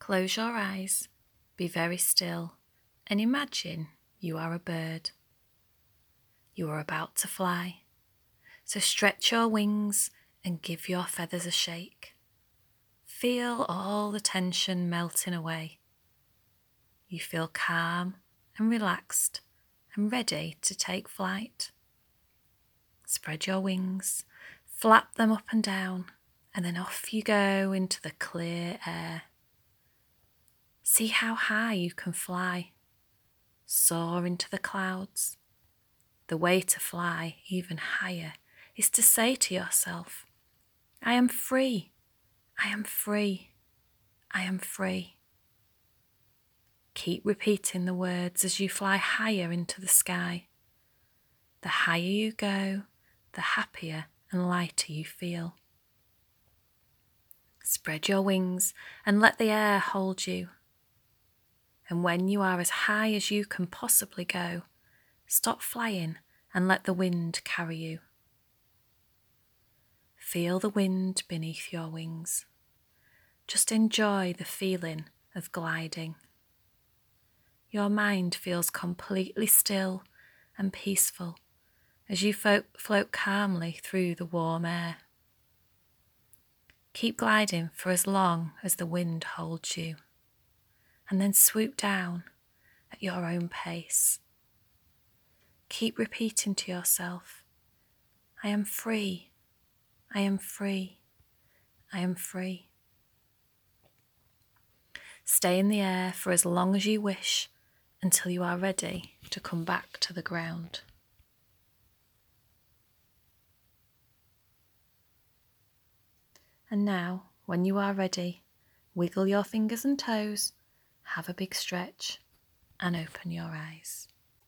Close your eyes, be very still, and imagine you are a bird. You are about to fly, so stretch your wings and give your feathers a shake. Feel all the tension melting away. You feel calm and relaxed and ready to take flight. Spread your wings, flap them up and down, and then off you go into the clear air. See how high you can fly. Soar into the clouds. The way to fly even higher is to say to yourself, I am free, I am free, I am free. Keep repeating the words as you fly higher into the sky. The higher you go, the happier and lighter you feel. Spread your wings and let the air hold you. And when you are as high as you can possibly go, stop flying and let the wind carry you. Feel the wind beneath your wings. Just enjoy the feeling of gliding. Your mind feels completely still and peaceful as you float calmly through the warm air. Keep gliding for as long as the wind holds you, and then swoop down at your own pace. Keep repeating to yourself, I am free, I am free, I am free. Stay in the air for as long as you wish until you are ready to come back to the ground. And now, when you are ready, wiggle your fingers and toes, have a big stretch, and open your eyes.